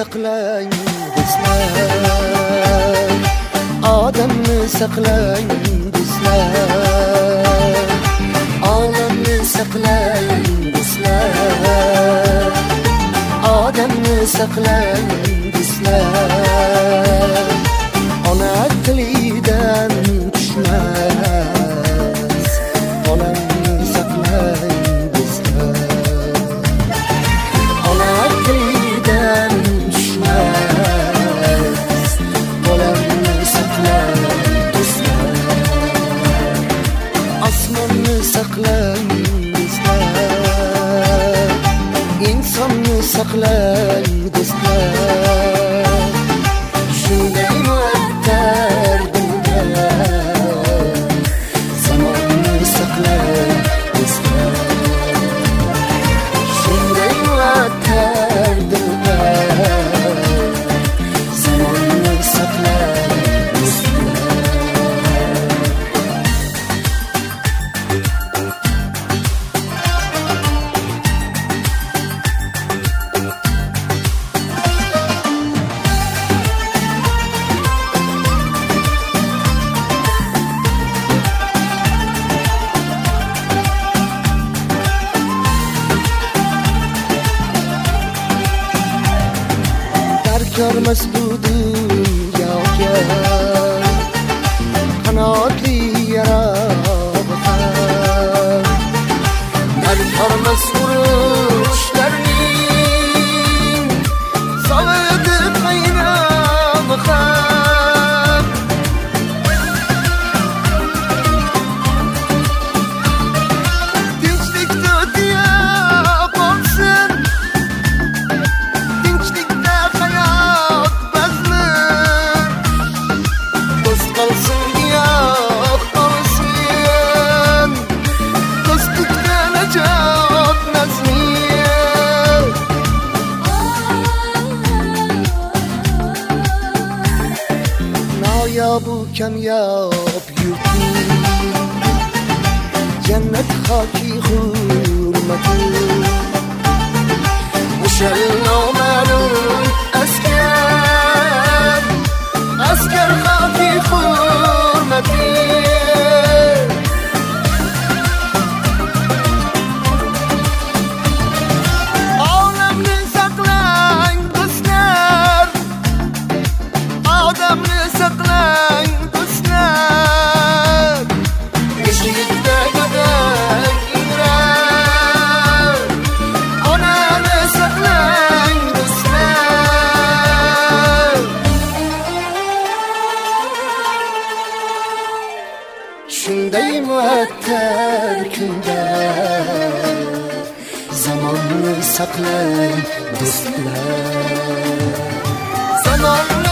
saqlang do'stlar, odamni saqlang do'stlar, olamni saqlang do'stlar, odamni saqlang do'stlar. Ona tilidan tushmas, olamni saqlang do'stlar, ona tilidan tushmas, olamni saqlang do'stlar. Osmonni saqlang do'stlar, insonni saqlang do'stlar. Shunday muattar dunyo, zamonni saqlang do'stlar. Shunday muattar dunyo, zamonni saqlang do'stlar. Görmez bu dünyaya kanatlı yarabbim, görmez vuruşlarının salıdı kaynağım. Dinçlik dünya olsun, dinçlikte hayat bezmiş. Dost kalsın yok olsun, dostlukta necat nezmir. Nayabu kamyab yurtim, cennet haki hürmeti. Muşel namelun asker, asker haki hürmeti. Olamni saqlang do'stlar, odamni saqlang do'stlar. Beshikda go'dak ingrar, onani saqlang do'stlar. Shunday muattar kunda, zamonni saqlang do'stlar, zamonni